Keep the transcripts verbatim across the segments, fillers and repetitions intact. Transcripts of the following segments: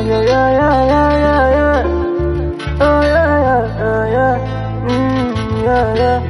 yeah, yeah, yeah, yeah, yeah. Oh yeah, yeah, yeah, yeah. Mm, yeah, yeah.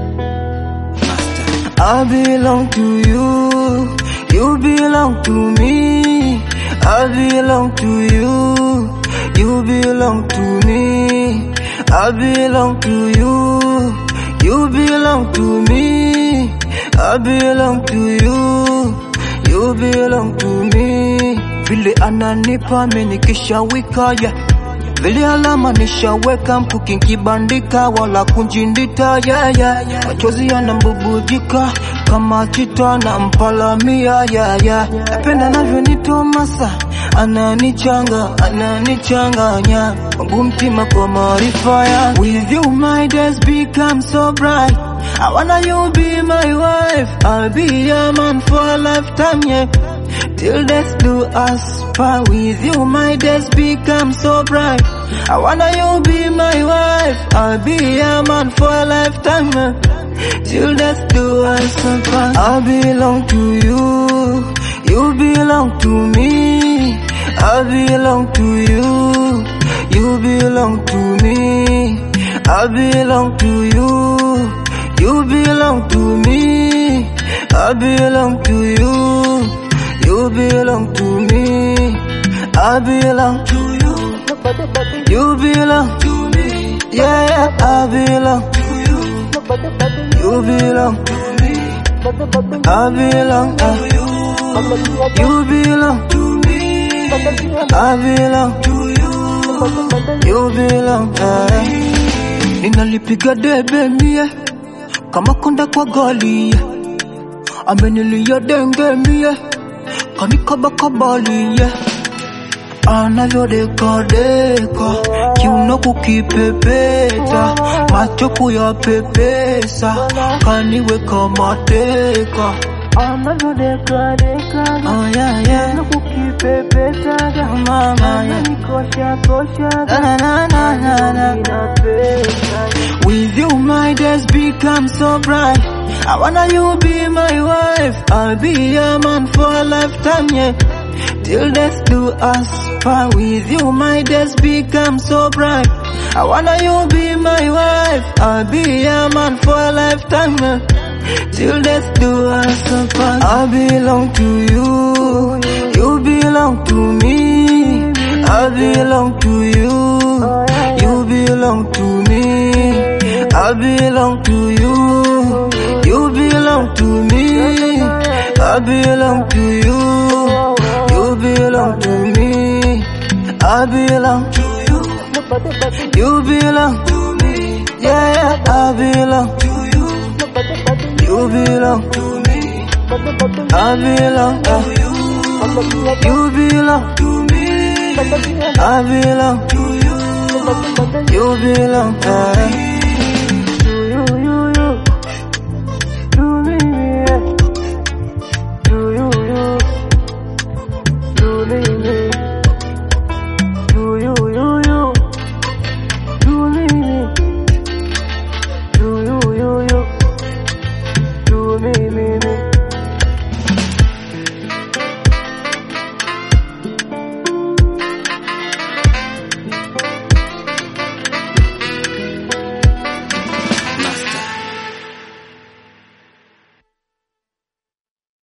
I belong to you, you belong to me. I belong to you, you belong to me. I belong to you, you belong to me. I belong to you, you belong to me. Vile ananipa mimi nikishawika, yeah. Vile alama nishaweka mkuki nkibandika wala kunjindita, yeah, yeah, yeah. Machozi yanambubujika kama chita na mpalamia, yeah, yeah. Napenda navyo nitomasa, ananichanga, ananichanganya wangu mtima kwa maarifa ya. With you my days become so bright. I wanna you be my wife, I'll be your man for a lifetime, yeah. Till death do us part. With you my days become so bright. I wanna you be my wife, I'll be your man for a lifetime, yeah. Till death do us part. I belong to you, you belong to me. I belong to you, you belong to me. I belong to you, you belong to me. I belong to you, you belong to me. I belong to you, you belong to me. Yeah, yeah, I belong to you, you belong to me. I belong to you, you belong to me. I belong to you, you belong to me. Ninalipiga debe mie kama konda kwa gali, yeah. Amenilia denge mie kanikaba kabali, yeah. Anavyo deka deka kiuno kukipepeta, macho kuyapepesa kaniweka mateka. Anavyo deka deka, oh yeah, yeah. Kiuno kukipepeta mama, nanikosha kosha na na na na na. With you my days become so bright. I wanna you be my wife, I'll be your man for a lifetime, yeah. Till death do us part. With you my days become so bright. I wanna you be my wife, I'll be your man for a lifetime, yeah. Till death do us apart. I belong to you, you belong to me. I belong to you, you belong to me. I belong to you, you belong to me. I belong to you, you belong to me. I belong to you, you belong to me. Yeah, yeah, I belong to you, you belong to me. I belong to you, you belong to me. I belong to you, you belong to me.